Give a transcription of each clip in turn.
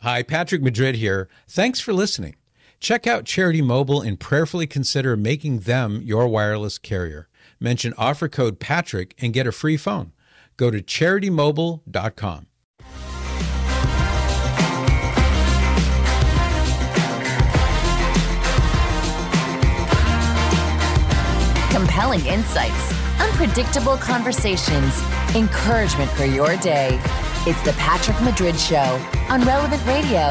Hi, Patrick Madrid here. Thanks for listening. Check out Charity Mobile and prayerfully consider making them your wireless carrier. Mention offer code Patrick and get a free phone. Go to CharityMobile.com. Compelling insights, unpredictable conversations, encouragement for your day. It's the Patrick Madrid Show on Relevant Radio.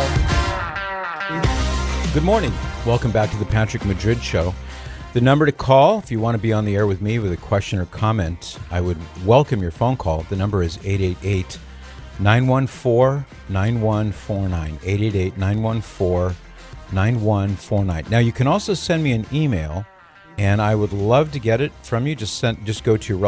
Good morning. Welcome back to the Patrick Madrid Show. The number to call if you want to be on the air with me with a question or comment, I would welcome your phone call. The number is 888-914-9149. 888-914-9149. Now, you can also send me an email, and I would love to get it from you. Just go to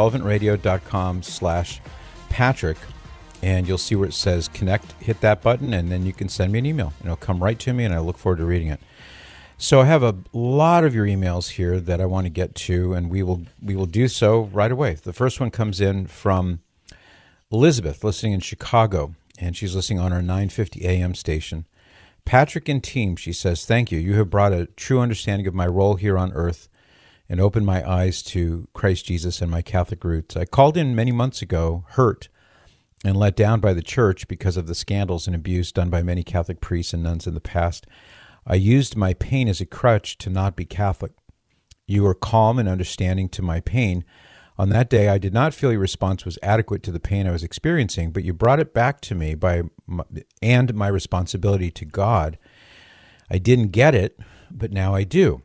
relevantradio.com/Patrick, and you'll see where it says connect. Hit that button, and then you can send me an email, and it'll come right to me, and I look forward to reading it. So I have a lot of your emails here that I want to get to, and we will do so right away. The first one comes in from Elizabeth, listening in Chicago, and she's listening on our 950 AM station. Patrick and team, she says, thank you. You have brought a true understanding of my role here on earth and opened my eyes to Christ Jesus and my Catholic roots. I called in many months ago, hurt and let down by the church because of the scandals and abuse done by many Catholic priests and nuns in the past. I used my pain as a crutch to not be Catholic. You were calm and understanding to my pain. On that day, I did not feel your response was adequate to the pain I was experiencing, but you brought it back to me and my responsibility to God. I didn't get it, but now I do.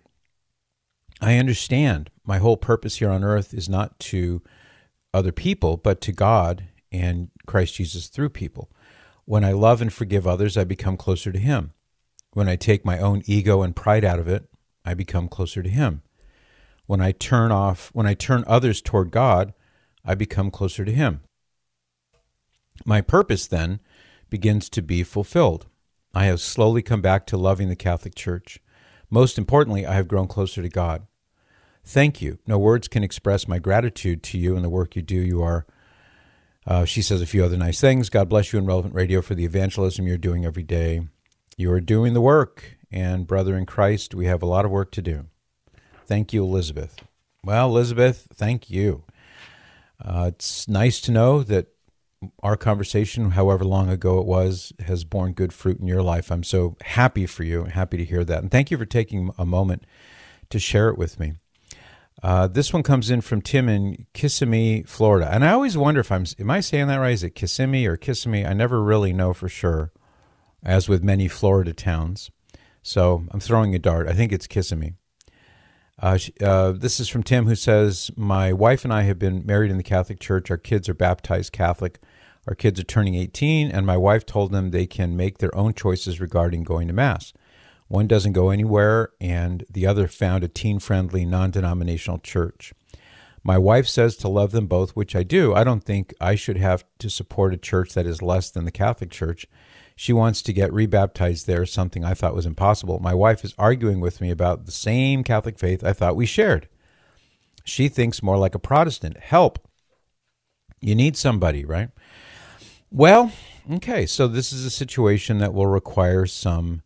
I understand my whole purpose here on earth is not to other people, but to God and Christ Jesus through people. When I love and forgive others, I become closer to Him. When I take my own ego and pride out of it, I become closer to Him. When I turn others toward God, I become closer to Him. My purpose then begins to be fulfilled. I have slowly come back to loving the Catholic Church. Most importantly, I have grown closer to God. Thank you. No words can express my gratitude to you and the work you do. You are, she says a few other nice things. God bless you and Relevant Radio for the evangelism you're doing every day. You are doing the work, and brother in Christ, we have a lot of work to do. Thank you, Elizabeth. Well, Elizabeth, thank you. It's nice to know that our conversation, however long ago it was, has borne good fruit in your life. I'm so happy for you, happy to hear that. And thank you for taking a moment to share it with me. This one comes in from Tim in Kissimmee, Florida. And I always wonder if am I saying that right? Is it Kissimmee or Kissimmee? I never really know for sure, as with many Florida towns. So I'm throwing a dart. I think it's Kissimmee. This is from Tim, who says, my wife and I have been married in the Catholic Church. Our kids are baptized Catholic. Our kids are turning 18, and my wife told them they can make their own choices regarding going to Mass. One doesn't go anywhere, and the other found a teen-friendly, non-denominational church. My wife says to love them both, which I do. I don't think I should have to support a church that is less than the Catholic Church. She wants to get rebaptized there, something I thought was impossible. My wife is arguing with me about the same Catholic faith I thought we shared. She thinks more like a Protestant. Help. You need somebody, right? Well, okay, so this is a situation that will require some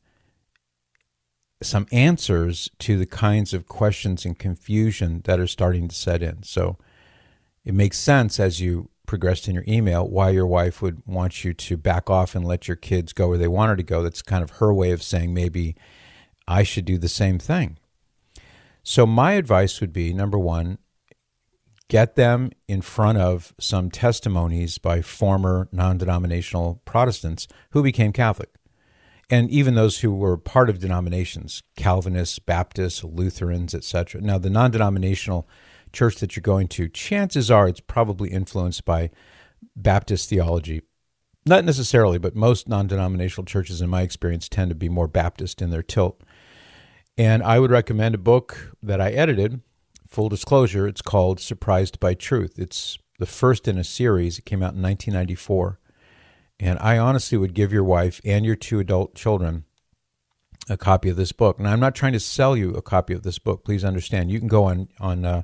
answers to the kinds of questions and confusion that are starting to set in. So it makes sense as you progressed in your email why your wife would want you to back off and let your kids go where they want her to go. That's kind of her way of saying maybe I should do the same thing. So my advice would be, number one, get them in front of some testimonies by former non-denominational Protestants who became Catholic. And even those who were part of denominations, Calvinists, Baptists, Lutherans, etc. Now, the non-denominational church that you're going to, chances are it's probably influenced by Baptist theology. Not necessarily, but most non-denominational churches, in my experience, tend to be more Baptist in their tilt. And I would recommend a book that I edited. Full disclosure, it's called Surprised by Truth. It's the first in a series. It came out in 1994. And I honestly would give your wife and your 2 adult children a copy of this book. And I'm not trying to sell you a copy of this book. Please understand. You can go on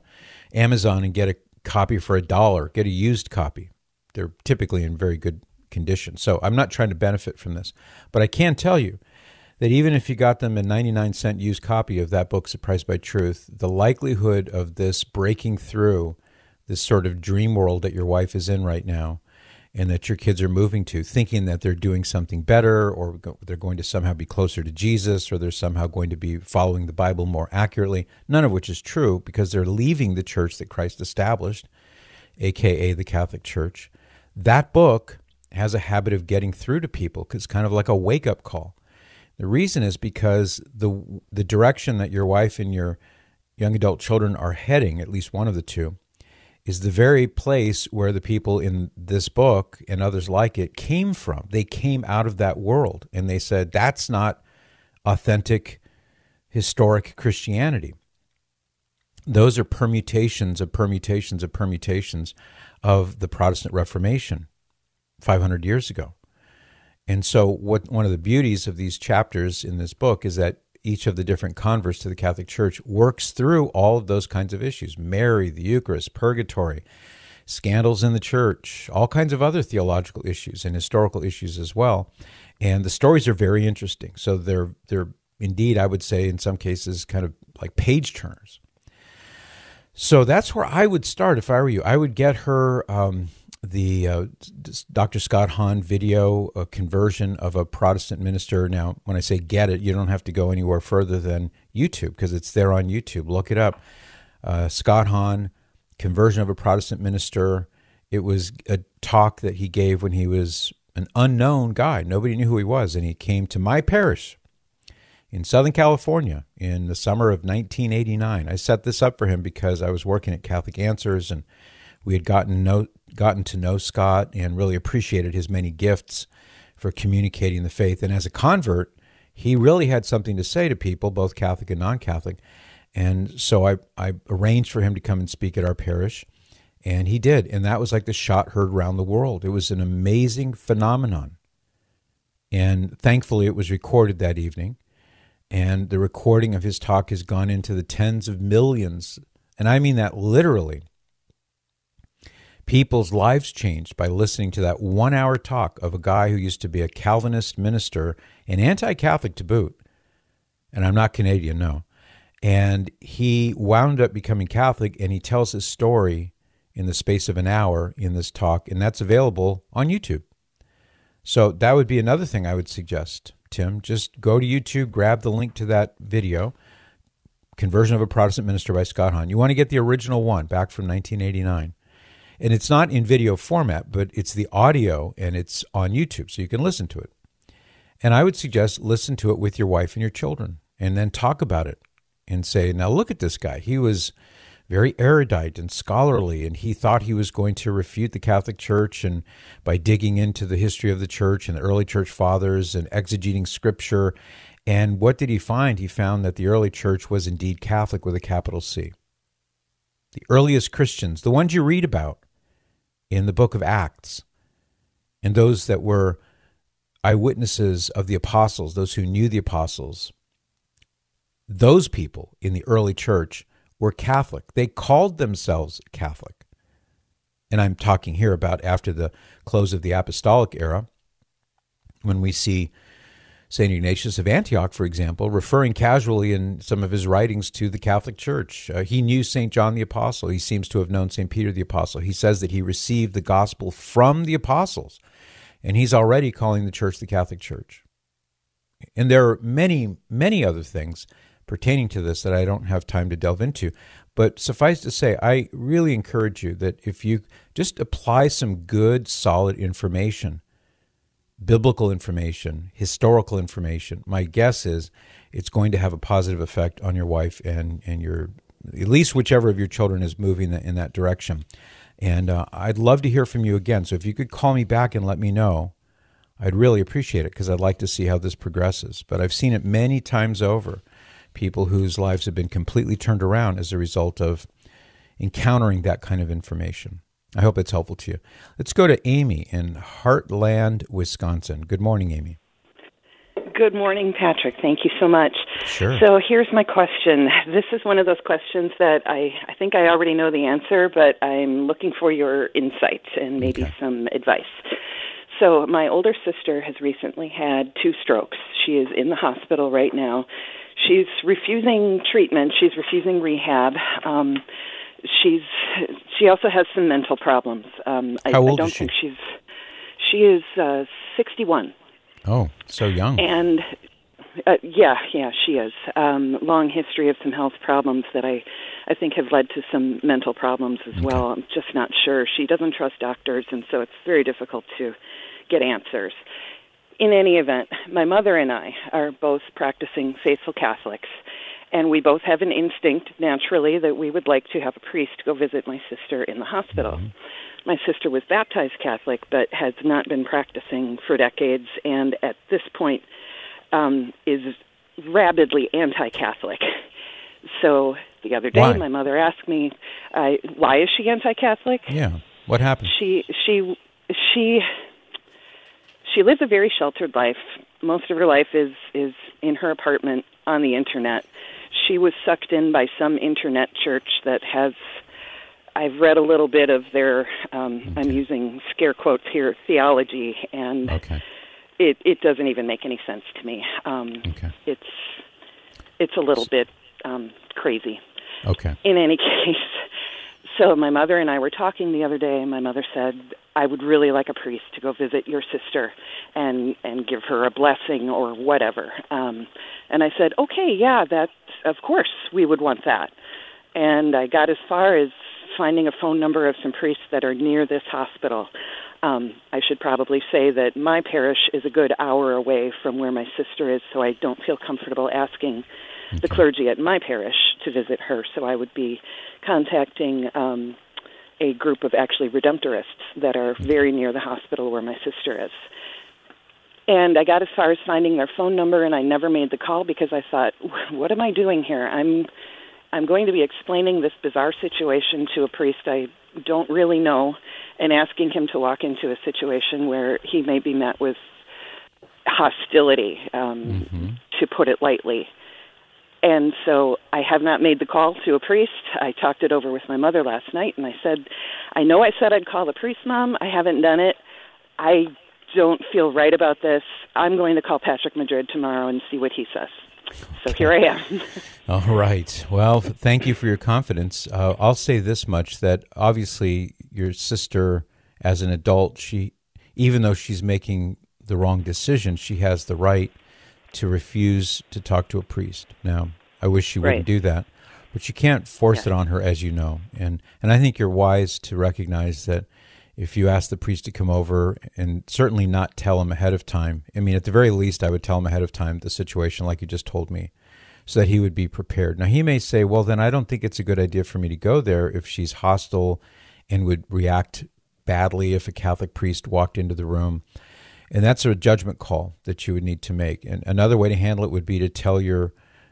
Amazon and get a copy for $1. Get a used copy. They're typically in very good condition. So I'm not trying to benefit from this, but I can tell you that even if you got them a 99-cent used copy of that book, Surprised by Truth, the likelihood of this breaking through this sort of dream world that your wife is in right now and that your kids are moving to, thinking that they're doing something better or they're going to somehow be closer to Jesus or they're somehow going to be following the Bible more accurately, none of which is true because they're leaving the church that Christ established, a.k.a. the Catholic Church. That book has a habit of getting through to people because it's kind of like a wake-up call. The reason is because the direction that your wife and your young adult children are heading, at least one of the two, is the very place where the people in this book and others like it came from. They came out of that world, and they said, that's not authentic, historic Christianity. Those are permutations of permutations of permutations of the Protestant Reformation 500 years ago. And so one of the beauties of these chapters in this book is that each of the different converts to the Catholic Church works through all of those kinds of issues: Mary, the Eucharist, purgatory, scandals in the church, all kinds of other theological issues and historical issues as well. And the stories are very interesting. So they're indeed, I would say, in some cases, kind of like page turners. So that's where I would start if I were you. I would get her the Dr. Scott Hahn video, a conversion of a Protestant minister. Now, when I say get it, you don't have to go anywhere further than YouTube because it's there on YouTube. Look it up. Scott Hahn, conversion of a Protestant minister. It was a talk that he gave when he was an unknown guy. Nobody knew who he was, and he came to my parish in Southern California in the summer of 1989. I set this up for him because I was working at Catholic Answers, and we had gotten to know Scott and really appreciated his many gifts for communicating the faith. And as a convert, he really had something to say to people, both Catholic and non-Catholic. And so I arranged for him to come and speak at our parish, and he did. And that was like the shot heard around the world. It was an amazing phenomenon. And thankfully, it was recorded that evening. And the recording of his talk has gone into the tens of millions. And I mean that literally. People's lives changed by listening to that 1-hour talk of a guy who used to be a Calvinist minister and anti-Catholic to boot. And I'm not Canadian, no. And he wound up becoming Catholic, and he tells his story in the space of an hour in this talk, and that's available on YouTube. So that would be another thing I would suggest, Tim. Just go to YouTube, grab the link to that video, Conversion of a Protestant Minister by Scott Hahn. You want to get the original one back from 1989. And it's not in video format, but it's the audio, and it's on YouTube, so you can listen to it. And I would suggest listen to it with your wife and your children, and then talk about it and say, now look at this guy. He was very erudite and scholarly, and he thought he was going to refute the Catholic Church and by digging into the history of the church and the early church fathers and exegeting scripture. And what did he find? He found that the early church was indeed Catholic with a capital C. The earliest Christians, the ones you read about in the book of Acts, and those that were eyewitnesses of the apostles, those who knew the apostles, those people in the early church were Catholic. They called themselves Catholic. And I'm talking here about after the close of the apostolic era, when we see St. Ignatius of Antioch, for example, referring casually in some of his writings to the Catholic Church. He knew St. John the Apostle. He seems to have known St. Peter the Apostle. He says that he received the gospel from the apostles, and he's already calling the church the Catholic Church. And there are many, many other things pertaining to this that I don't have time to delve into. But suffice to say, I really encourage you that if you just apply some good, solid information, biblical information, historical information, my guess is it's going to have a positive effect on your wife and your, at least whichever of your children is moving in that direction. And I'd love to hear from you again. So if you could call me back and let me know, I'd really appreciate it because I'd like to see how this progresses. But I've seen it many times over, people whose lives have been completely turned around as a result of encountering that kind of information. I hope it's helpful to you. Let's go to Amy in Heartland, Wisconsin. Good morning, Amy. Good morning, Patrick. Thank you so much. Sure. So here's my question. This is one of those questions that I think I already know the answer, but I'm looking for your insights and maybe some advice. So my older sister has recently had 2 strokes. She is in the hospital right now. She's refusing treatment. She's refusing rehab. She also has some mental problems. How old is she? She is 61. Oh, so young. And yeah, she is. Long history of some health problems that I think have led to some mental problems as well. I'm just not sure. She doesn't trust doctors, and so it's very difficult to get answers. In any event, my mother and I are both practicing faithful Catholics, and we both have an instinct, naturally, that we would like to have a priest go visit my sister in the hospital. Mm-hmm. My sister was baptized Catholic, but has not been practicing for decades, and at this point is rabidly anti-Catholic. So the other day, my mother asked me, why is she anti-Catholic? Yeah, what happened? She lives a very sheltered life. Most of her life is in her apartment on the Internet. She was sucked in by some Internet church that has, I've read a little bit of their, I'm using scare quotes here, theology, and it doesn't even make any sense to me. It's a little bit crazy. Okay. In any case, so my mother and I were talking the other day, and my mother said, I would really like a priest to go visit your sister and give her a blessing or whatever. And I said, okay, yeah, of course we would want that. And I got as far as finding a phone number of some priests that are near this hospital. I should probably say that my parish is a good hour away from where my sister is, so I don't feel comfortable asking the clergy at my parish to visit her. So I would be contacting a group of actually Redemptorists that are very near the hospital where my sister is. And I got as far as finding their phone number, and I never made the call because I thought, what am I doing here? I'm going to be explaining this bizarre situation to a priest I don't really know and asking him to walk into a situation where he may be met with hostility, to put it lightly. And so I have not made the call to a priest. I talked it over with my mother last night, and I said, I know I said I'd call the priest, Mom. I haven't done it. I don't feel right about this. I'm going to call Patrick Madrid tomorrow and see what he says. So here I am. All right. Well, thank you for your confidence. I'll say this much, that obviously your sister, as an adult, even though she's making the wrong decision, she has the right to refuse to talk to a priest. Now, I wish she wouldn't do that, but you can't force it on her, as you know. And I think you're wise to recognize that if you ask the priest to come over, and certainly not tell him ahead of time. I mean, at the very least, I would tell him ahead of time the situation like you just told me, so that he would be prepared. Now, he may say, well, then I don't think it's a good idea for me to go there if she's hostile and would react badly if a Catholic priest walked into the room. And that's a judgment call that you would need to make. And another way to handle it would be to tell your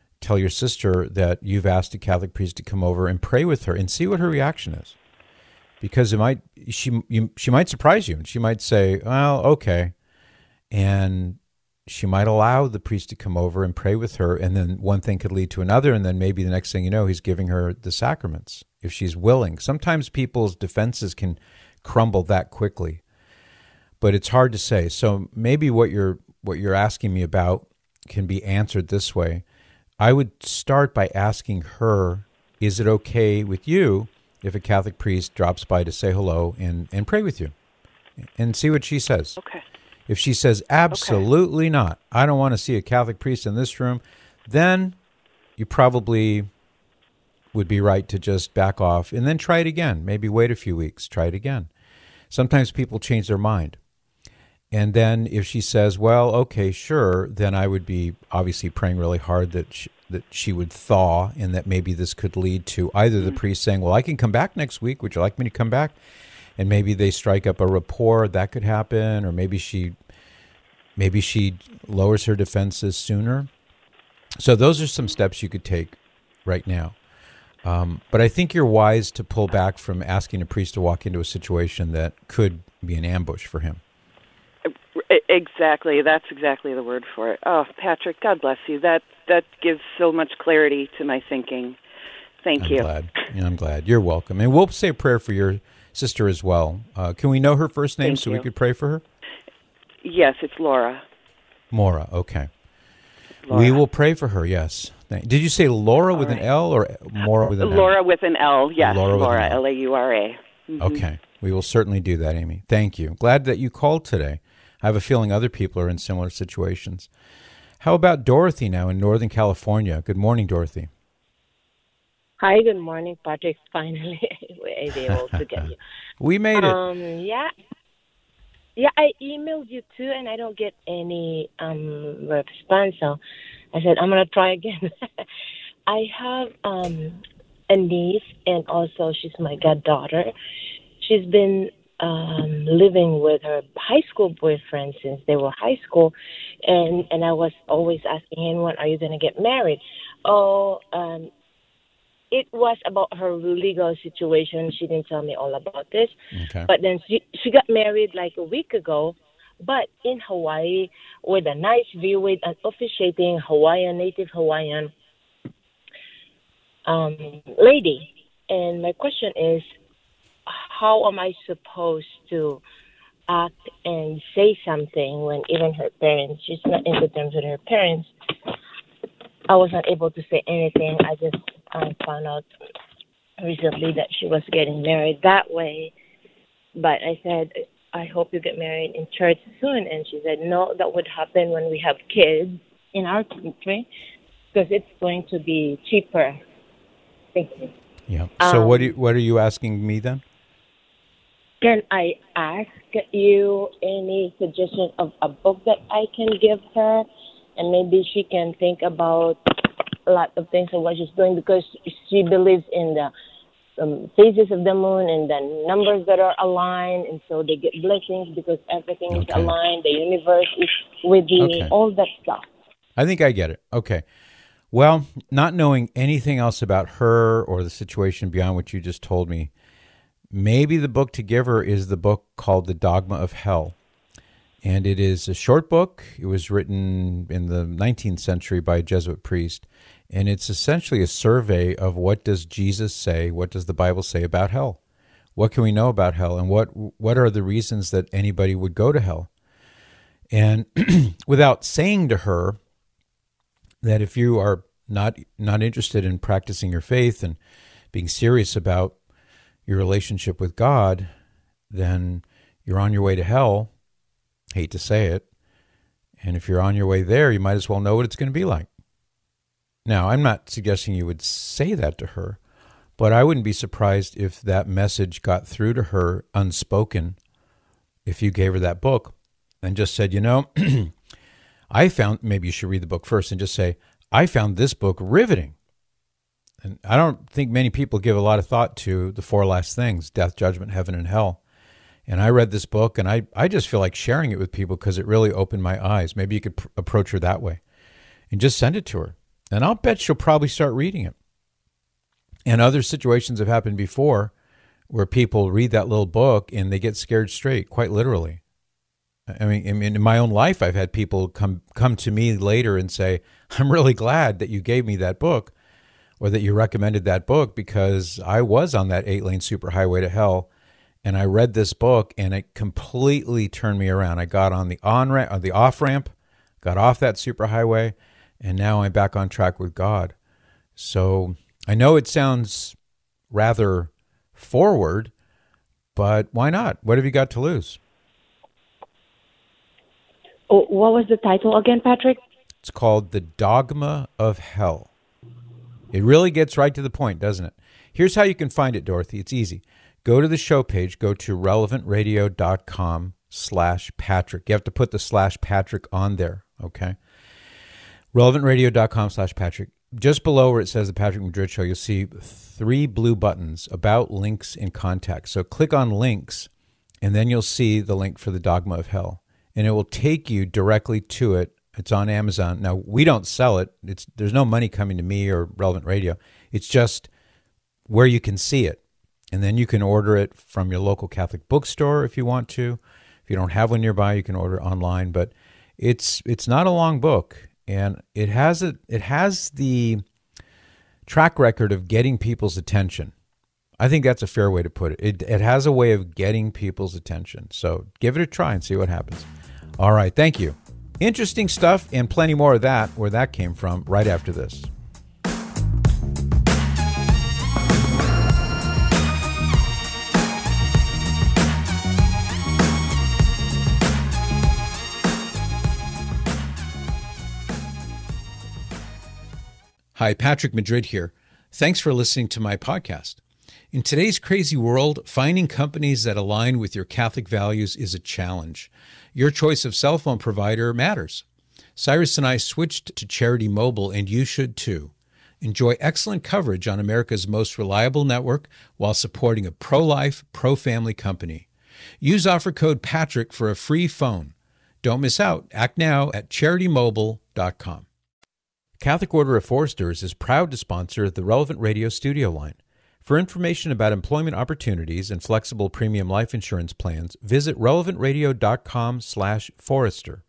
sister that you've asked a Catholic priest to come over and pray with her and see what her reaction is. Because she might surprise you, and she might say, well, okay. And she might allow the priest to come over and pray with her, and then one thing could lead to another, and then maybe the next thing you know, he's giving her the sacraments, if she's willing. Sometimes people's defenses can crumble that quickly, but it's hard to say. So maybe what you're asking me about can be answered this way. I would start by asking her, is it okay with you if a Catholic priest drops by to say hello and pray with you, and see what she says. Okay. If she says, absolutely not, I don't want to see a Catholic priest in this room, then you probably would be right to just back off and then try it again. Maybe wait a few weeks, try it again. Sometimes people change their mind. And then if she says, well, okay, sure, then I would be obviously praying really hard that she would thaw, and that maybe this could lead to either the priest saying, well, I can come back next week. Would you like me to come back? And maybe they strike up a rapport. That could happen. Or maybe she lowers her defenses sooner. So those are some steps you could take right now. But I think you're wise to pull back from asking a priest to walk into a situation that could be an ambush for him. Exactly. That's exactly the word for it. Oh, Patrick, God bless you. That gives so much clarity to my thinking. Thank you. I'm glad. You're welcome. And we'll say a prayer for your sister as well. Can we know her first name so we could pray for her? Yes, it's Laura. Maura, okay. Laura. We will pray for her, yes. Did you say Laura with an L or Maura with an L? Laura with an L, yes. Laura with an L. Laura. Mm-hmm. Okay. We will certainly do that, Amy. Thank you. Glad that you called today. I have a feeling other people are in similar situations. How about Dorothy now in Northern California? Good morning, Dorothy. Hi, good morning, Patrick. Finally, we're able to get you. We made it. Yeah, I emailed you too, and I don't get any response. So I said I'm gonna try again. I have a niece, and also she's my goddaughter. She's been living with her high school boyfriend since they were high school, and I was always asking him, when are you going to get married? It was about her legal situation. She didn't tell me all about this. Okay. But then she got married like a week ago, but in Hawaii with a nice view, with an officiating native Hawaiian lady. And my question is, how am I supposed to act and say something when even her parents, she's not in good terms with her parents. I was not able to say anything. I just found out recently that she was getting married that way. But I said, I hope you get married in church soon. And she said, no, that would happen when we have kids in our country because it's going to be cheaper. Thank you. Yeah. So what are you asking me then? Can I ask you any suggestion of a book that I can give her? And maybe she can think about a lot of things of what she's doing, because she believes in the phases of the moon and the numbers that are aligned, and so they get blessings because everything is aligned. The universe is with me, all that stuff. I think I get it. Okay. Well, not knowing anything else about her or the situation beyond what you just told me, maybe the book to give her is the book called The Dogma of Hell. And it is a short book. It was written in the 19th century by a Jesuit priest. And it's essentially a survey of what does Jesus say, what does the Bible say about hell? What can we know about hell? And what are the reasons that anybody would go to hell? And without saying to her that if you are not interested in practicing your faith and being serious about your relationship with God, then you're on your way to hell. Hate to say it. And if you're on your way there, you might as well know what it's going to be like. Now, I'm not suggesting you would say that to her, but I wouldn't be surprised if that message got through to her unspoken if you gave her that book and just said, maybe you should read the book first and just say, I found this book riveting. And I don't think many people give a lot of thought to the four last things, death, judgment, heaven, and hell. And I read this book, and I just feel like sharing it with people because it really opened my eyes. Maybe you could approach her that way and just send it to her. And I'll bet she'll probably start reading it. And other situations have happened before where people read that little book and they get scared straight, quite literally. I mean, in my own life, I've had people come to me later and say, I'm really glad that you gave me that book or that you recommended that book because I was on that 8-lane superhighway to hell. And I read this book, and it completely turned me around. I got on the off-ramp, got off that superhighway, and now I'm back on track with God. So I know it sounds rather forward, but why not? What have you got to lose? Oh, what was the title again, Patrick? It's called The Dogma of Hell. It really gets right to the point, doesn't it? Here's how you can find it, Dorothy. It's easy. Go to the show page, go to relevantradio.com/Patrick. You have to put the /Patrick on there, okay? Relevantradio.com/Patrick. Just below where it says The Patrick Madrid Show, you'll see 3 blue buttons about links and contacts. So click on links, and then you'll see the link for The Dogma of Hell. And it will take you directly to it. It's on Amazon. Now, we don't sell it. There's no money coming to me or Relevant Radio. It's just where you can see it. And then you can order it from your local Catholic bookstore if you want to. If you don't have one nearby, you can order it online. But it's not a long book, and it has the track record of getting people's attention. I think that's a fair way to put it. It has a way of getting people's attention. So give it a try and see what happens. All right, thank you. Interesting stuff and plenty more of that, where that came from, right after this. Hi, Patrick Madrid here. Thanks for listening to my podcast. In today's crazy world, finding companies that align with your Catholic values is a challenge. Your choice of cell phone provider matters. Cyrus and I switched to Charity Mobile, and you should too. Enjoy excellent coverage on America's most reliable network while supporting a pro-life, pro-family company. Use offer code PATRICK for a free phone. Don't miss out. Act now at CharityMobile.com. Catholic Order of Foresters is proud to sponsor the Relevant Radio studio line. For information about employment opportunities and flexible premium life insurance plans, visit relevantradio.com/forester.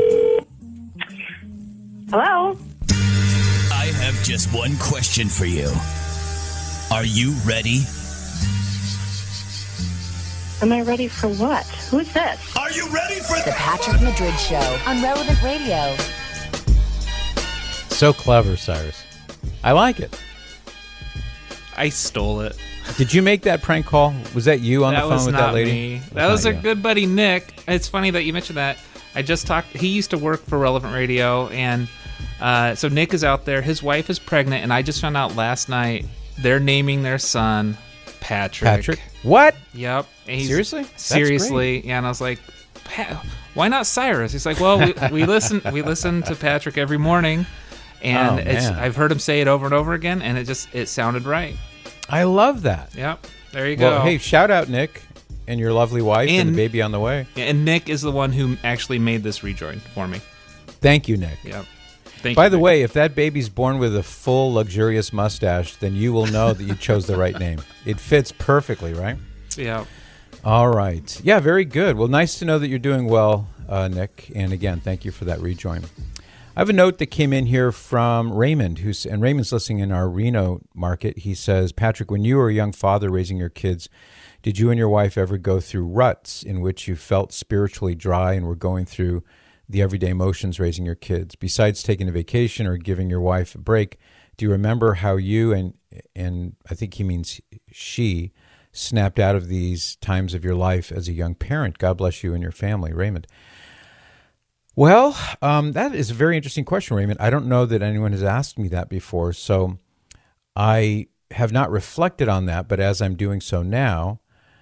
Hello? I have just one question for you. Are you ready? Am I ready for what? Who's this? Are you ready for The Patrick Madrid Show on Relevant Radio. So clever, Cyrus. I like it. I stole it. Did you make that prank call? Was that you on the phone with that lady? Me. That was not our you. good buddy Nick. It's funny that you mentioned that. I just talked. He used to work for Relevant Radio, and so Nick is out there. His wife is pregnant, and I just found out last night they're naming their son Patrick. Patrick? What? Yep. And Seriously? That's Seriously. Yeah, and I was like, why not Cyrus? He's like, well, we listen to Patrick every morning. And man. I've heard him say it over and over again, and it sounded right. I love that. Yep. There you go. Well, hey, shout out Nick and your lovely wife and the baby on the way. And Nick is the one who actually made this rejoin for me. Thank you, Nick. Yep. Thank By you, the Nick. way, if that baby's born with a full, luxurious mustache, then you will know that you chose the right name. It fits perfectly, right? Yeah. All right. Yeah, very good. Well, nice to know that you're doing well, Nick. And again, thank you for that rejoin. I have a note that came in here from Raymond, and Raymond's listening in our Reno market. He says, Patrick, when you were a young father raising your kids, did you and your wife ever go through ruts in which you felt spiritually dry and were going through the everyday motions raising your kids? Besides taking a vacation or giving your wife a break, do you remember how you and I think he means she snapped out of these times of your life as a young parent? God bless you and your family, Raymond. Well, that is a very interesting question, Raymond. I don't know that anyone has asked me that before, so I have not reflected on that, but as I'm doing so now,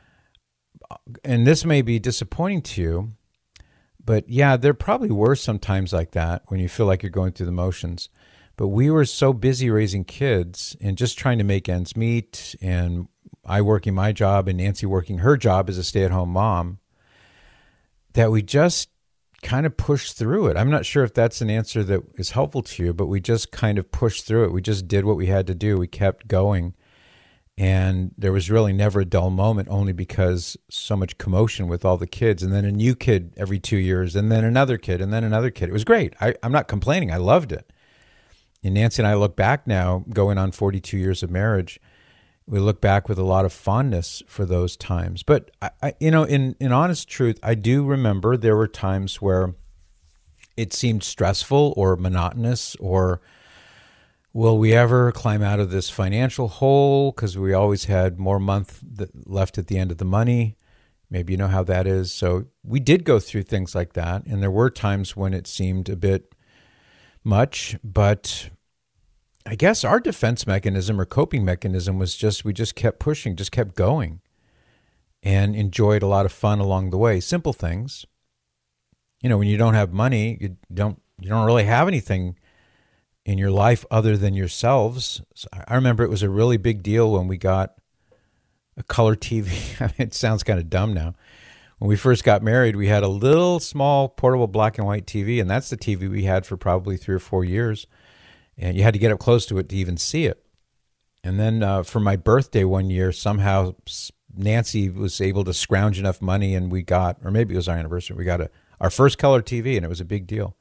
and this may be disappointing to you, but yeah, there probably were some times like that when you feel like you're going through the motions. But we were so busy raising kids and just trying to make ends meet, and I working my job and Nancy working her job as a stay-at-home mom, that we just kind of pushed through it. I'm not sure if that's an answer that is helpful to you, but we just kind of pushed through it. We just did what we had to do. We kept going. And there was really never a dull moment, only because so much commotion with all the kids, and then a new kid every 2 years, and then another kid, and then another kid. It was great. I'm not complaining. I loved it. And Nancy and I look back now, going on 42 years of marriage, we look back with a lot of fondness for those times. But, in honest truth, I do remember there were times where it seemed stressful or monotonous, or will we ever climb out of this financial hole, because we always had more month left at the end of the money. Maybe you know how that is. So we did go through things like that, and there were times when it seemed a bit much, but I guess our defense mechanism or coping mechanism was we just kept pushing, just kept going, and enjoyed a lot of fun along the way. Simple things. When you don't have money, you don't really have anything in your life other than yourselves. So I remember it was a really big deal when we got a color TV. I mean, it sounds kind of dumb now. When we first got married, we had a little small portable black and white TV, and that's the TV we had for probably 3 or 4 years. And you had to get up close to it to even see it. And then for my birthday one year, somehow Nancy was able to scrounge enough money, and we got, or maybe it was our anniversary, we got our first color TV, and it was a big deal.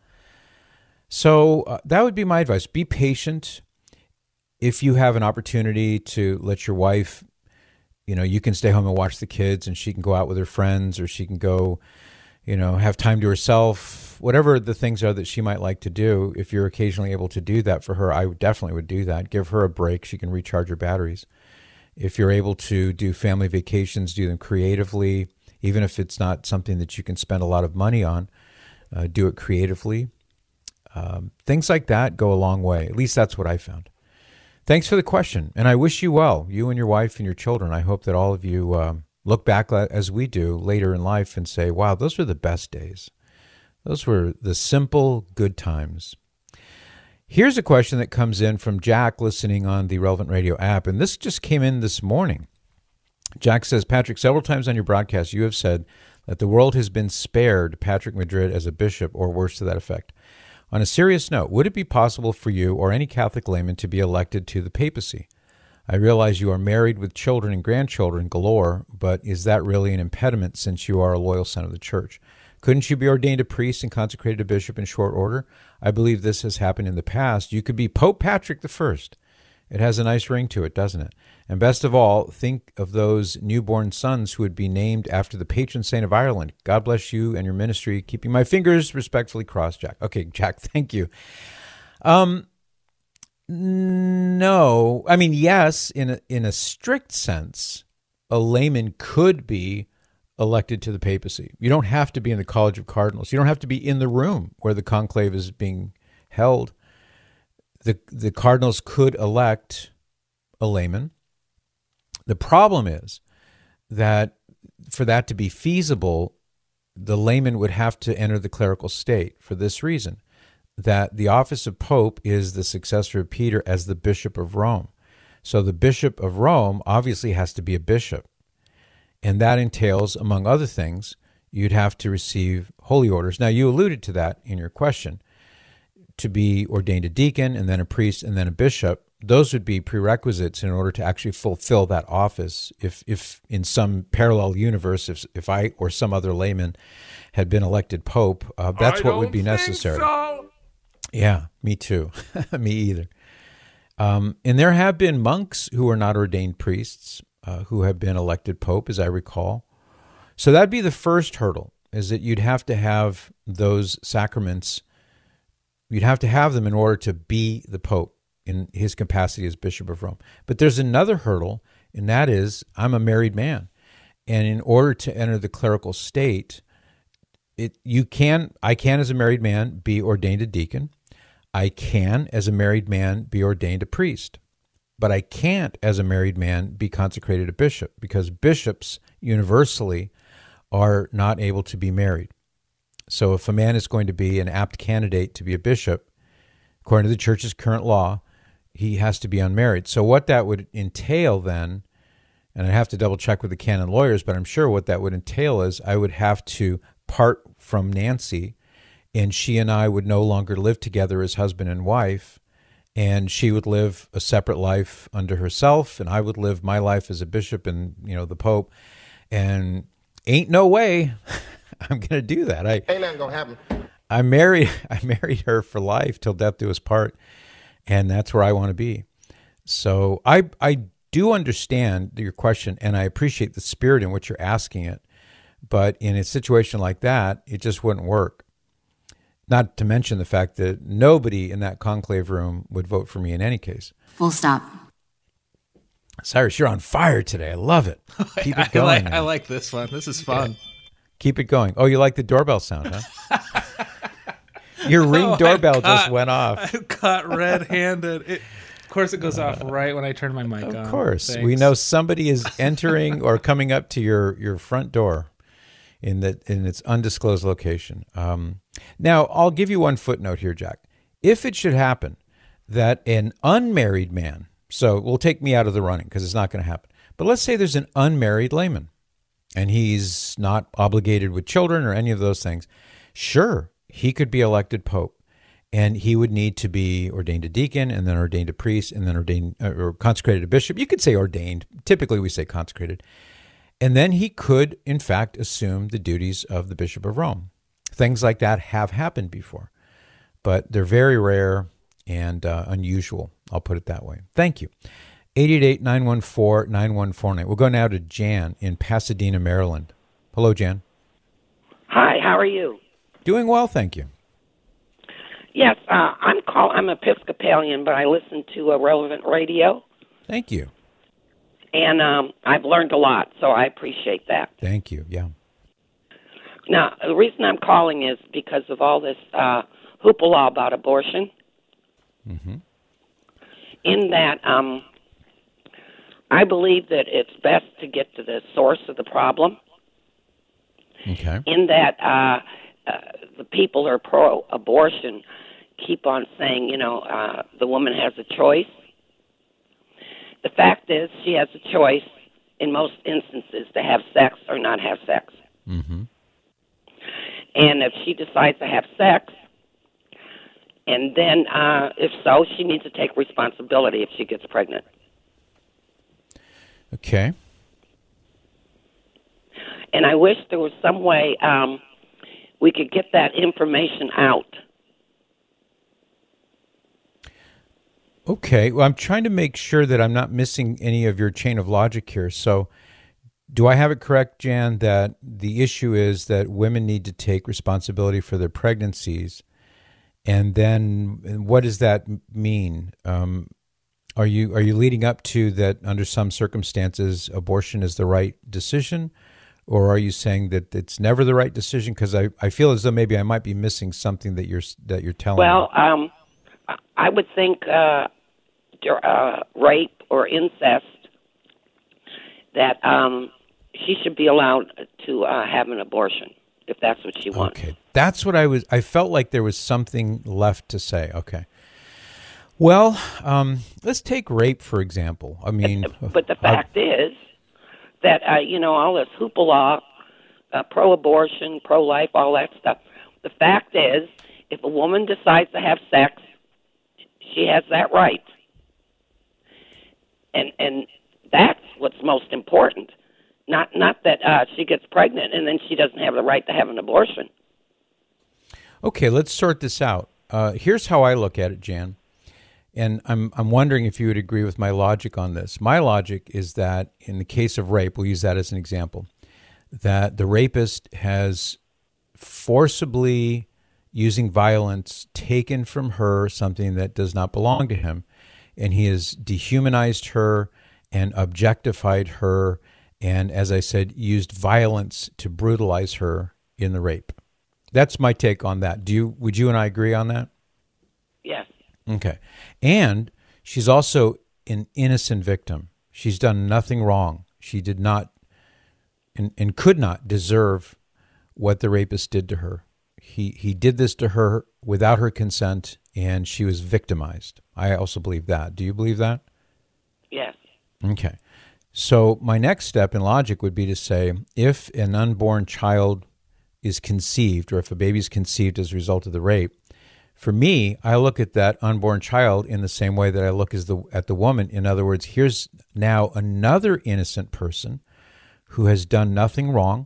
So that would be my advice. Be patient. If you have an opportunity to let your wife, you can stay home and watch the kids, and she can go out with her friends, or she can go, have time to herself, whatever the things are that she might like to do. If you're occasionally able to do that for her, I definitely would do that. Give her a break. She can recharge her batteries. If you're able to do family vacations, do them creatively, even if it's not something that you can spend a lot of money on, do it creatively. Things like that go a long way. At least that's what I found. Thanks for the question. And I wish you well, you and your wife and your children. I hope that all of you look back as we do later in life and say, wow, those were the best days. Those were the simple good times. Here's a question that comes in from Jack listening on the Relevant Radio app. And this just came in this morning. Jack says, Patrick, several times on your broadcast, you have said that the world has been spared Patrick Madrid as a bishop or worse to that effect. On a serious note, would it be possible for you or any Catholic layman to be elected to the papacy? I realize you are married with children and grandchildren galore, but is that really an impediment since you are a loyal son of the church? Couldn't you be ordained a priest and consecrated a bishop in short order? I believe this has happened in the past. You could be Pope Patrick I. It has a nice ring to it, doesn't it? And best of all, think of those newborn sons who would be named after the patron saint of Ireland. God bless you and your ministry. Keeping my fingers respectfully crossed, Jack. Okay, Jack, thank you. No. I mean, yes, in a strict sense, a layman could be elected to the papacy. You don't have to be in the College of Cardinals. You don't have to be in the room where the conclave is being held. The cardinals could elect a layman. The problem is that for that to be feasible, the layman would have to enter the clerical state for this reason, that the office of Pope is the successor of Peter as the Bishop of Rome. So the Bishop of Rome obviously has to be a bishop. And that entails, among other things, you'd have to receive holy orders. Now, you alluded to that in your question. To be ordained a deacon and then a priest and then a bishop, those would be prerequisites in order to actually fulfill that office. If in some parallel universe, if I or some other layman had been elected pope, that's what would be necessary. So. Yeah, me too. Me either. And there have been monks who are not ordained priests who have been elected pope, as I recall. So that'd be the first hurdle, is that you'd have to have those sacraments. You'd have to have them in order to be the pope in his capacity as Bishop of Rome. But there's another hurdle, and that is I'm a married man. And in order to enter the clerical state, I can, as a married man, be ordained a deacon. I can, as a married man, be ordained a priest. But I can't, as a married man, be consecrated a bishop, because bishops universally are not able to be married. So if a man is going to be an apt candidate to be a bishop, according to the church's current law, he has to be unmarried. So what that would entail then, and I have to double check with the canon lawyers, but I'm sure what that would entail is I would have to part from Nancy, and she and I would no longer live together as husband and wife, and she would live a separate life unto herself, and I would live my life as a bishop and, the Pope, and ain't no way I'm going to do that. Ain't nothing going to happen. I married her for life till death do us part, and that's where I want to be. So I do understand your question, and I appreciate the spirit in which you're asking it, but in a situation like that, it just wouldn't work. Not to mention the fact that nobody in that conclave room would vote for me in any case. Full stop. Cyrus, you're on fire today. I love it. Keep it going. I like this one. This is fun. Keep it going. Oh, you like the doorbell sound, huh? Your Ring doorbell just went off. I got red-handed. Of course, it goes off right when I turn my mic on. Of course. Thanks. We know somebody is entering or coming up to your front door in its undisclosed location. Now, I'll give you one footnote here, Jack. If it should happen that an unmarried man, so we'll take me out of the running because it's not going to happen, but let's say there's an unmarried layman and he's not obligated with children or any of those things, sure, he could be elected pope, and he would need to be ordained a deacon and then ordained a priest and then ordained or consecrated a bishop. You could say ordained. Typically, we say consecrated. And then he could, in fact, assume the duties of the Bishop of Rome. Things like that have happened before, but they're very rare and unusual. I'll put it that way. Thank you. 888-914-9149. We'll go now to Jan in Pasadena, Maryland. Hello, Jan. Hi, how are you? Doing well, thank you. Yes, I'm Episcopalian, but I listen to Relevant Radio, Thank you. and I've learned a lot, so I appreciate that. Thank you, yeah. Now, the reason I'm calling is because of all this hoopla about abortion. Mm-hmm. In that, I believe that it's best to get to the source of the problem. Okay. In that, the people who are pro-abortion keep on saying, the woman has a choice. The fact is, she has a choice in most instances to have sex or not have sex. Mm-hmm. And if she decides to have sex, and then if so, she needs to take responsibility if she gets pregnant. Okay. And I wish there was some way we could get that information out. Okay. Well, I'm trying to make sure that I'm not missing any of your chain of logic here. So, do I have it correct, Jan, that the issue is that women need to take responsibility for their pregnancies? And then what does that mean? Are you leading up to that under some circumstances abortion is the right decision? Or are you saying that it's never the right decision? Because I feel as though maybe I might be missing something that you're telling me. Well, I would think rape or incest, that she should be allowed to have an abortion if that's what she wants. Okay, that's what I felt like there was something left to say. Okay. Well, let's take rape, for example. I mean... But the fact is that, all this hoopla, pro-abortion, pro-life, all that stuff, the fact is, if a woman decides to have sex, she has that right. And that's what's most important. Not that she gets pregnant and then she doesn't have the right to have an abortion. Okay, let's sort this out. Here's how I look at it, Jan. And I'm wondering if you would agree with my logic on this. My logic is that in the case of rape, we'll use that as an example, that the rapist has forcibly, using violence, taken from her something that does not belong to him. And he has dehumanized her and objectified her and, as I said, used violence to brutalize her in the rape. That's my take on that. Would you and I agree on that? Yes. Okay. And she's also an innocent victim. She's done nothing wrong. She did not and could not deserve what the rapist did to her. He did this to her without her consent, and she was victimized. I also believe that. Do you believe that? Yes. Okay. So my next step in logic would be to say, if an unborn child is conceived, or if a baby is conceived as a result of the rape, for me, I look at that unborn child in the same way that I look at the woman. In other words, here's now another innocent person who has done nothing wrong,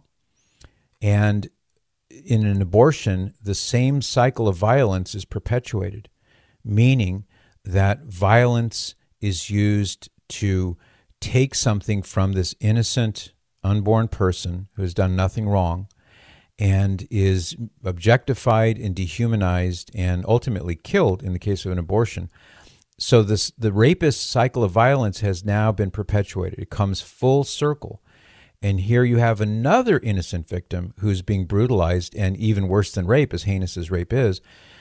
and in an abortion, the same cycle of violence is perpetuated, meaning that violence is used to take something from this innocent unborn person who has done nothing wrong and is objectified and dehumanized and ultimately killed in the case of an abortion. So the rapist cycle of violence has now been perpetuated. It comes full circle. And here you have another innocent victim who's being brutalized, and even worse than rape, as heinous as rape is,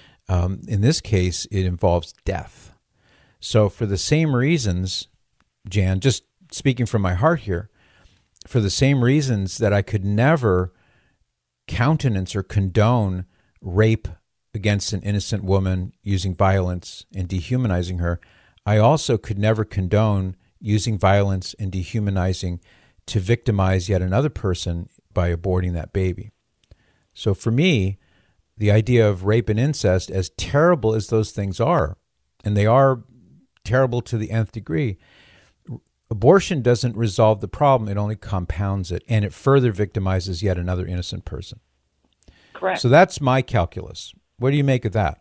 in this case, it involves death. So for the same reasons, Jan, just speaking from my heart here, for the same reasons that I could never countenance or condone rape against an innocent woman using violence and dehumanizing her, I also could never condone using violence and dehumanizing to victimize yet another person by aborting that baby. So for me, the idea of rape and incest, as terrible as those things are, and they are terrible to the nth degree, abortion doesn't resolve the problem, it only compounds it, and it further victimizes yet another innocent person. Correct. So that's my calculus. What do you make of that?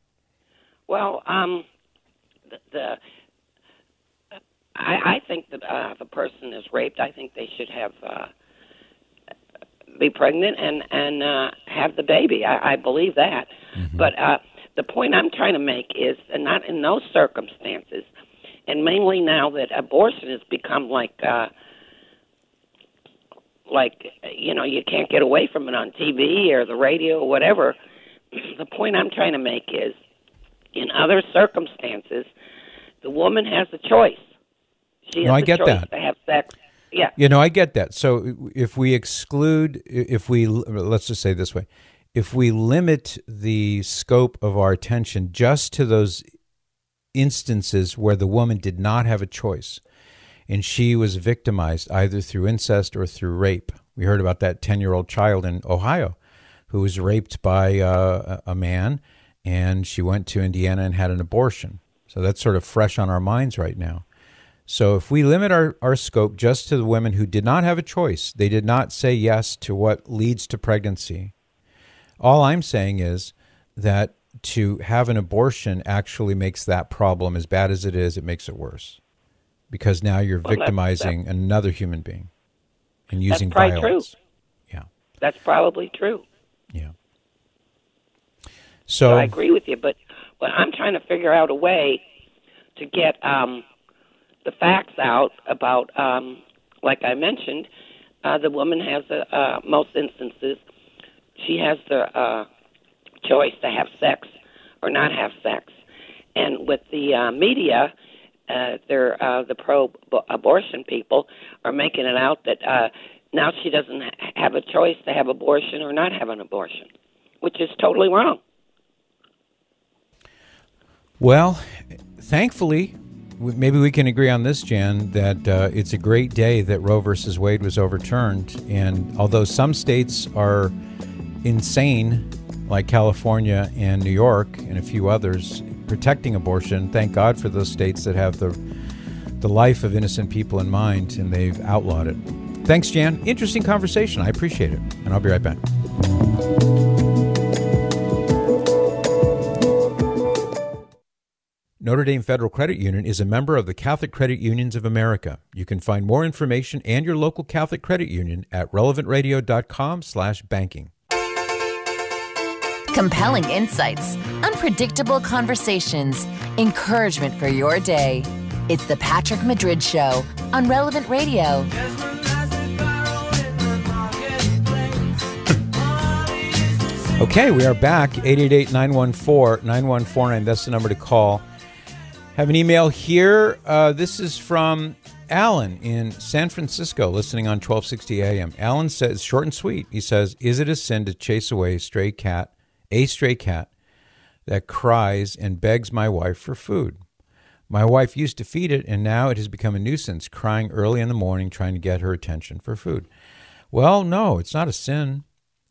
Well, I think that if a person is raped, I think they should have be pregnant and have the baby. I believe that. Mm-hmm. But the point I'm trying to make is, not in those circumstances, and mainly now that abortion has become like you can't get away from it on TV or the radio or whatever. The point I'm trying to make is, in other circumstances, the woman has a choice. She has I a get choice that. to have sex. Yeah. I get that. So if we let's just say it this way, if we limit the scope of our attention just to those instances where the woman did not have a choice and she was victimized either through incest or through rape. We heard about that 10-year-old child in Ohio who was raped by a man, and she went to Indiana and had an abortion. So that's sort of fresh on our minds right now. So if we limit our scope just to the women who did not have a choice, they did not say yes to what leads to pregnancy, all I'm saying is that to have an abortion actually makes that problem, as bad as it is, it makes it worse. Because now you're victimizing another human being and using violence. True. Yeah. That's probably true. Yeah. So I agree with you, but I'm trying to figure out a way to get the facts out about, like I mentioned, the woman has, most instances, she has the choice to have sex or not have sex. And with the media, the pro-abortion people are making it out that now she doesn't have a choice to have abortion or not have an abortion, which is totally wrong. Well, thankfully, maybe we can agree on this, Jan, that it's a great day that Roe versus Wade was overturned. And although some states are insane, like California and New York and a few others, protecting abortion, thank God for those states that have the life of innocent people in mind, and they've outlawed it. Thanks, Jan. Interesting conversation. I appreciate it. And I'll be right back. Notre Dame Federal Credit Union is a member of the Catholic Credit Unions of America. You can find more information and your local Catholic credit union at relevantradio.com/banking. Compelling insights, unpredictable conversations, encouragement for your day. It's the Patrick Madrid Show on Relevant Radio. Okay, we are back. 888-914-9149. That's the number to call. Have an email here. This is from Alan in San Francisco, listening on 1260 AM. Alan says, short and sweet, he says, is it a sin to chase away a stray cat that cries and begs my wife for food? My wife used to feed it, and now it has become a nuisance, crying early in the morning, trying to get her attention for food. Well, no, it's not a sin.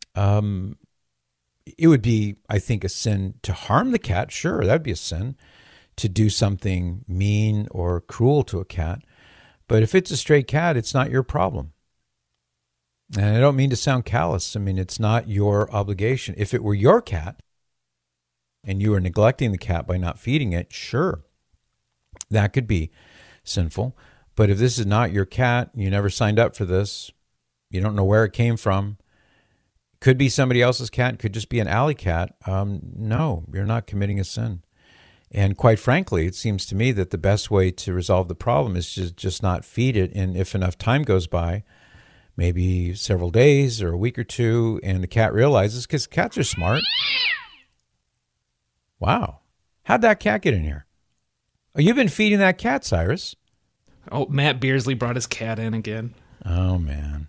It would be, I think, a sin to harm the cat. Sure, that would be a sin, to do something mean or cruel to a cat. But if it's a stray cat, it's not your problem. And I don't mean to sound callous. I mean, it's not your obligation. If it were your cat and you were neglecting the cat by not feeding it, sure, that could be sinful. But if this is not your cat, you never signed up for this, you don't know where it came from, could be somebody else's cat, could just be an alley cat, no, you're not committing a sin. And quite frankly, it seems to me that the best way to resolve the problem is to just not feed it. And if enough time goes by, maybe several days or a week or two, and the cat realizes, because cats are smart. Wow. How'd that cat get in here? Oh, you've been feeding that cat, Cyrus. Oh, Matt Beersley brought his cat in again. Oh, man.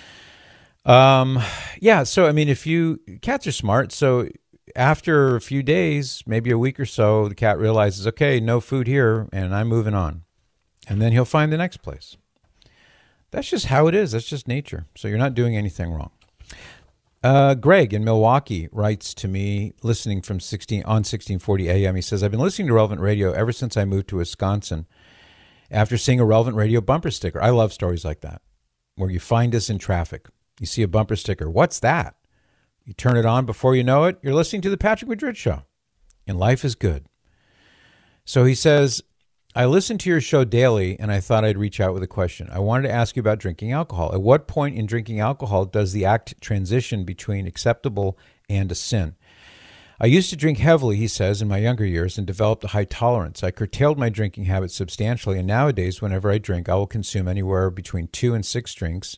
Yeah, so, I mean, cats are smart, so after a few days, maybe a week or so, the cat realizes, okay, no food here, and I'm moving on. And then he'll find the next place. That's just how it is. That's just nature. So you're not doing anything wrong. Greg in Milwaukee writes to me, listening from 1640 AM. He says, I've been listening to Relevant Radio ever since I moved to Wisconsin after seeing a Relevant Radio bumper sticker. I love stories like that, where you find us in traffic. You see a bumper sticker. What's that? You turn it on, before you know it, you're listening to the Patrick Madrid Show, and life is good. So he says, I listen to your show daily, and I thought I'd reach out with a question. I wanted to ask you about drinking alcohol. At what point in drinking alcohol does the act transition between acceptable and a sin? I used to drink heavily, he says, in my younger years and developed a high tolerance. I curtailed my drinking habits substantially, and nowadays, whenever I drink, I will consume anywhere between 2 and 6 drinks.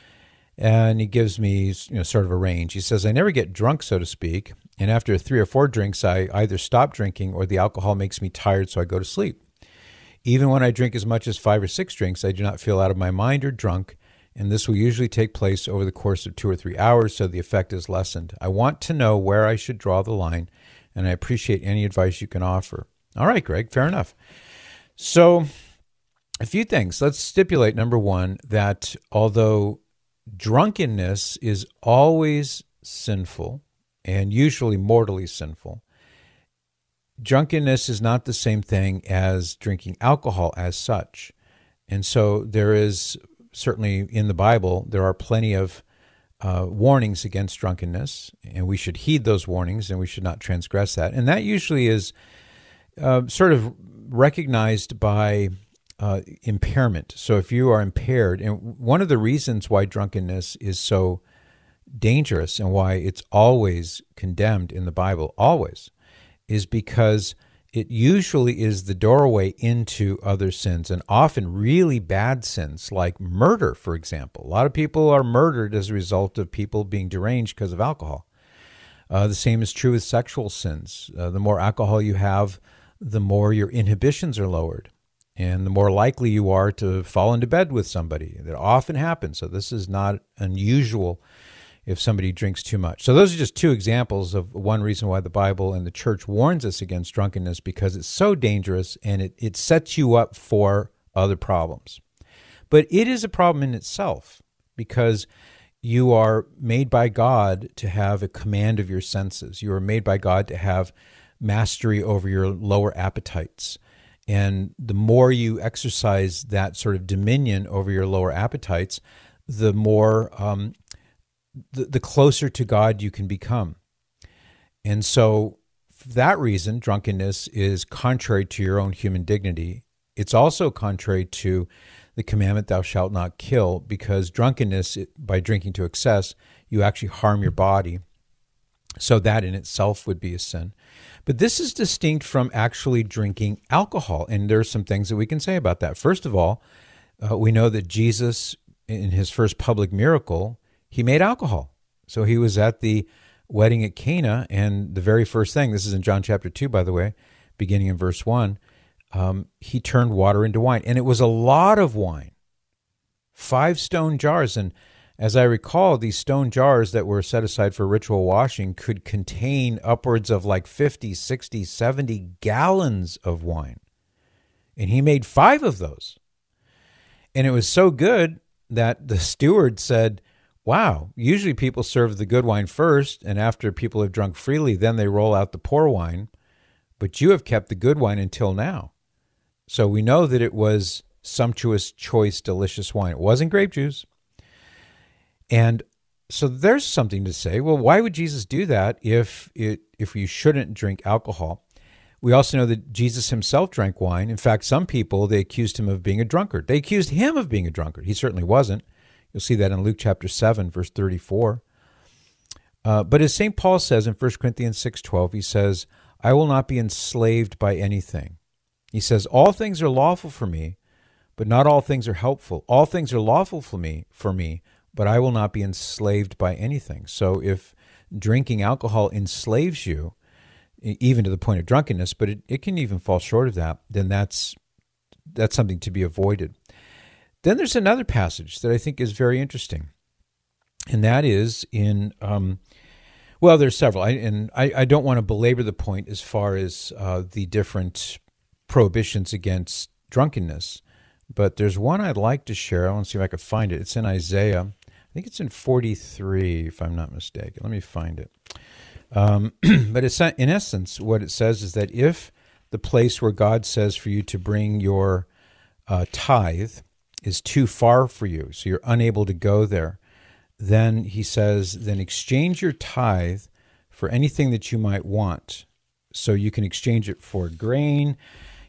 And he gives me, sort of a range. He says, I never get drunk, so to speak, and after 3 or 4 drinks, I either stop drinking or the alcohol makes me tired, so I go to sleep. Even when I drink as much as 5 or 6 drinks, I do not feel out of my mind or drunk, and this will usually take place over the course of 2 or 3 hours, so the effect is lessened. I want to know where I should draw the line, and I appreciate any advice you can offer. All right, Greg, fair enough. So, a few things. Let's stipulate, number one, that although drunkenness is always sinful, and usually mortally sinful, drunkenness is not the same thing as drinking alcohol as such. And so there is, certainly in the Bible, there are plenty of warnings against drunkenness, and we should heed those warnings, and we should not transgress that. And that usually is sort of recognized by impairment. So if you are impaired, and one of the reasons why drunkenness is so dangerous and why it's always condemned in the Bible, always, is because it usually is the doorway into other sins, and often really bad sins like murder, for example. A lot of people are murdered as a result of people being deranged because of alcohol. The same is true with sexual sins. The more alcohol you have, the more your inhibitions are lowered, and the more likely you are to fall into bed with somebody. That often happens, so this is not unusual if somebody drinks too much. So those are just 2 examples of one reason why the Bible and the church warns us against drunkenness, because it's so dangerous and it sets you up for other problems. But it is a problem in itself, because you are made by God to have a command of your senses. You are made by God to have mastery over your lower appetites. And the more you exercise that sort of dominion over your lower appetites, the more the closer to God you can become. And so for that reason, drunkenness is contrary to your own human dignity. It's also contrary to the commandment, thou shalt not kill, because drunkenness, by drinking to excess, you actually harm your body. So that in itself would be a sin. But this is distinct from actually drinking alcohol, and there are some things that we can say about that. First of all, we know that Jesus, in his first public miracle, he made alcohol. So he was at the wedding at Cana, and the very first thing, this is in John chapter 2, by the way, beginning in verse 1, he turned water into wine. And it was a lot of wine, 5 stone jars. And as I recall, these stone jars that were set aside for ritual washing could contain upwards of like 50, 60, 70 gallons of wine. And he made 5 of those. And it was so good that the steward said, wow, usually people serve the good wine first, and after people have drunk freely, then they roll out the poor wine. But you have kept the good wine until now. So we know that it was sumptuous, choice, delicious wine. It wasn't grape juice. And so there's something to say. Well, why would Jesus do that if you shouldn't drink alcohol? We also know that Jesus himself drank wine. In fact, some people, they accused him of being a drunkard. They accused him of being a drunkard. He certainly wasn't. You'll see that in Luke chapter 7, verse 34. But as St. Paul says in 1 Corinthians 6:12, he says, I will not be enslaved by anything. He says, all things are lawful for me, but not all things are helpful. All things are lawful for me, but I will not be enslaved by anything. So if drinking alcohol enslaves you, even to the point of drunkenness, but it can even fall short of that, then that's something to be avoided. Then there's another passage that I think is very interesting, and that is in, there's several, I don't want to belabor the point as far as the different prohibitions against drunkenness, but there's one I'd like to share. I want to see if I can find it. It's in Isaiah. I think it's in 43, if I'm not mistaken. Let me find it. But it's, in essence, what it says is that if the place where God says for you to bring your tithe is too far for you, so you're unable to go there, then he says, then exchange your tithe for anything that you might want. So you can exchange it for grain.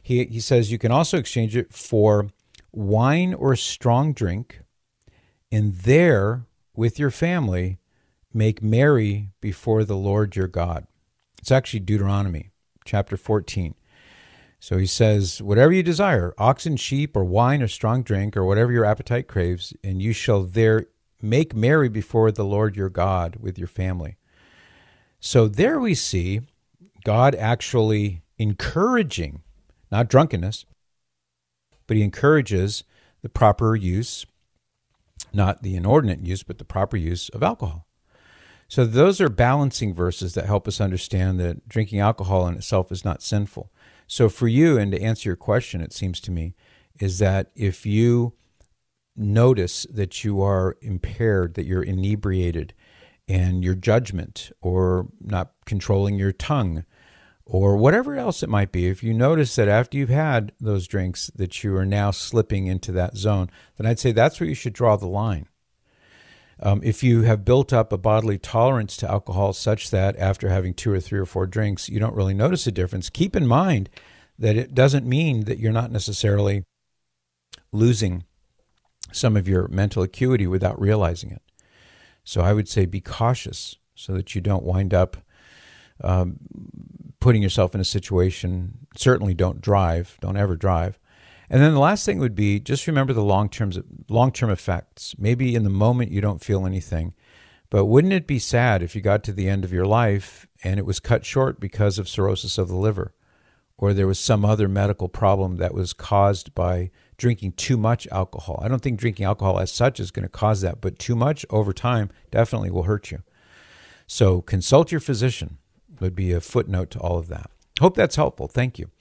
He says you can also exchange it for wine or strong drink, and there, with your family, make merry before the Lord your God. It's actually Deuteronomy chapter 14. So he says, whatever you desire, oxen, sheep, or wine, or strong drink, or whatever your appetite craves, and you shall there make merry before the Lord your God with your family. So there we see God actually encouraging, not drunkenness, but he encourages the proper use, not the inordinate use, but the proper use of alcohol. So those are balancing verses that help us understand that drinking alcohol in itself is not sinful. So for you, and to answer your question, it seems to me, is that if you notice that you are impaired, that you're inebriated, and your judgment, or not controlling your tongue, or whatever else it might be, if you notice that after you've had those drinks that you are now slipping into that zone, then I'd say that's where you should draw the line. If you have built up a bodily tolerance to alcohol such that after having 2 or 3 or 4 drinks, you don't really notice a difference, keep in mind that it doesn't mean that you're not necessarily losing some of your mental acuity without realizing it. So I would say be cautious so that you don't wind up putting yourself in a situation. Certainly don't drive. Don't ever drive. And then the last thing would be just remember the long-term effects. Maybe in the moment you don't feel anything, but wouldn't it be sad if you got to the end of your life and it was cut short because of cirrhosis of the liver, or there was some other medical problem that was caused by drinking too much alcohol? I don't think drinking alcohol as such is going to cause that, but too much over time definitely will hurt you. So consult your physician would be a footnote to all of that. Hope that's helpful. Thank you.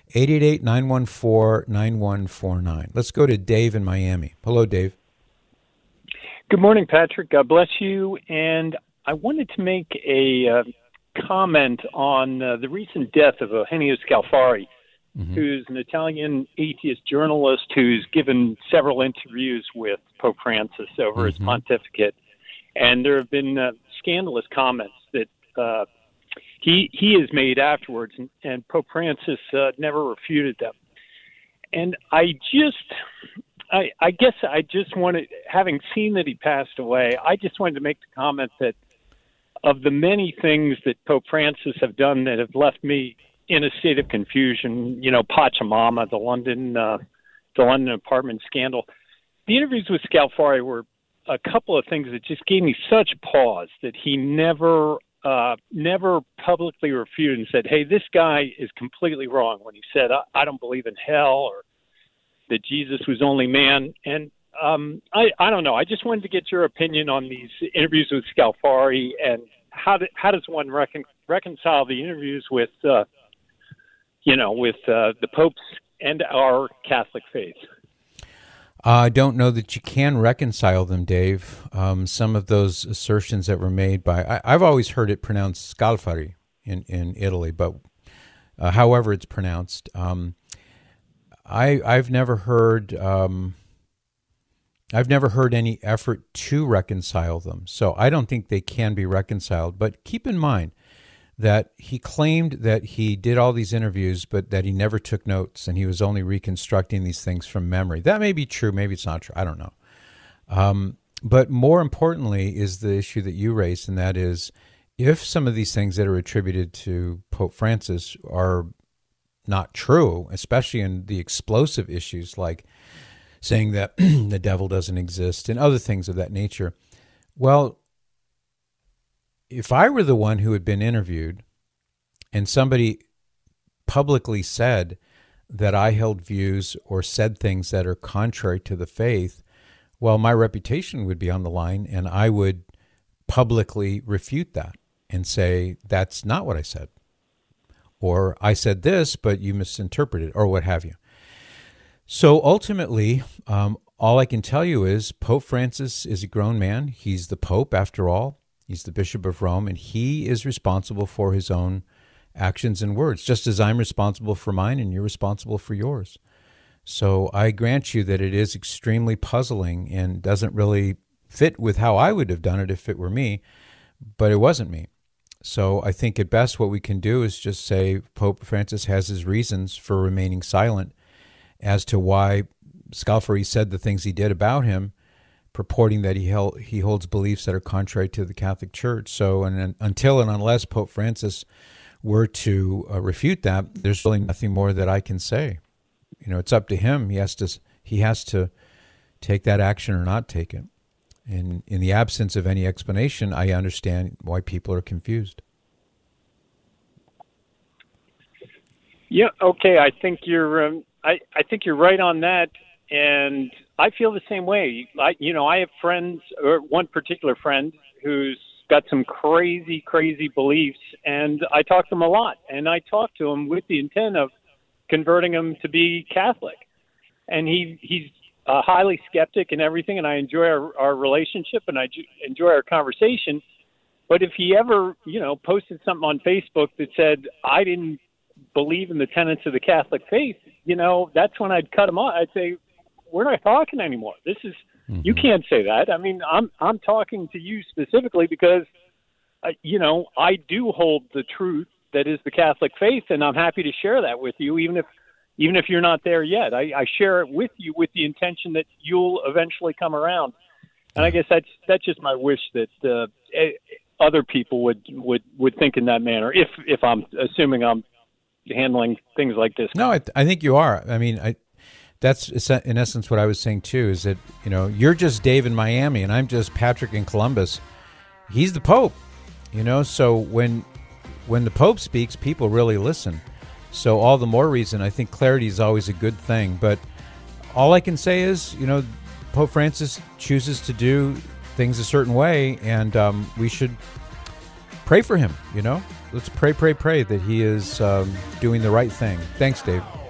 888-914-9149. Let's go to Dave in Miami. Hello, Dave. Good morning, Patrick. God bless you. And I wanted to make a comment on the recent death of Eugenio Scalfari, who's an Italian atheist journalist who's given several interviews with Pope Francis over his pontificate. And there have been scandalous comments that he has made afterwards, and Pope Francis never refuted them. And I guess I just wanted, having seen that he passed away, I just wanted to make the comment that of the many things that Pope Francis have done that have left me in a state of confusion, Pachamama, the London apartment scandal, the interviews with Scalfari were a couple of things that just gave me such pause that he never publicly refuted and said, hey, this guy is completely wrong when he said, I don't believe in hell, or that Jesus was only man. And I don't know. I just wanted to get your opinion on these interviews with Scalfari, and how does one reconcile the interviews with, the popes and our Catholic faith? I don't know that you can reconcile them, Dave. Some of those assertions that were made by, I've always heard it pronounced Scalfari in Italy, but however it's pronounced, I've never heard any effort to reconcile them. So I don't think they can be reconciled. But keep in mind that he claimed that he did all these interviews, but that he never took notes, and he was only reconstructing these things from memory. That may be true, maybe it's not true, I don't know. But more importantly is the issue that you raised, and that is, if some of these things that are attributed to Pope Francis are not true, especially in the explosive issues like saying that the devil doesn't exist and other things of that nature, well, if I were the one who had been interviewed and somebody publicly said that I held views or said things that are contrary to the faith, well, my reputation would be on the line, and I would publicly refute that and say, that's not what I said. Or I said this, but you misinterpreted, or what have you. So ultimately, all I can tell you is Pope Francis is a grown man. He's the Pope, after all. He's the Bishop of Rome, and he is responsible for his own actions and words, just as I'm responsible for mine and you're responsible for yours. So I grant you that it is extremely puzzling and doesn't really fit with how I would have done it if it were me, but it wasn't me. So I think at best what we can do is just say Pope Francis has his reasons for remaining silent as to why Scalfari said the things he did about him, purporting that he holds beliefs that are contrary to the Catholic Church. So until and unless Pope Francis were to refute that, there's really nothing more that I can say. It's up to him. He has to take that action or not take it. And in the absence of any explanation, I understand why people are confused. Yeah. Okay. I think you're. I think you're right on that, and I feel the same way. I have friends, or one particular friend who's got some crazy beliefs, and I talk to him a lot, and I talk to him with the intent of converting him to be Catholic, and he's highly skeptic and everything, and I enjoy our relationship, and I enjoy our conversation. But if he ever, posted something on Facebook that said, I didn't believe in the tenets of the Catholic faith, that's when I'd cut him off. I'd say, we're not talking anymore. This is, you can't say that. I mean, I'm talking to you specifically because, I do hold the truth that is the Catholic faith, and I'm happy to share that with you, even if you're not there yet. I share it with you with the intention that you'll eventually come around. And I guess that's just my wish that other people would think in that manner, if I'm assuming I'm handling things like this. No, I think you are. I mean, that's in essence what I was saying too, is that, you're just Dave in Miami and I'm just Patrick in Columbus. He's the Pope, so when the Pope speaks, people really listen. So all the more reason, I think clarity is always a good thing. But all I can say is, Pope Francis chooses to do things a certain way, and we should pray for him, Let's pray that he is doing the right thing. Thanks, Dave.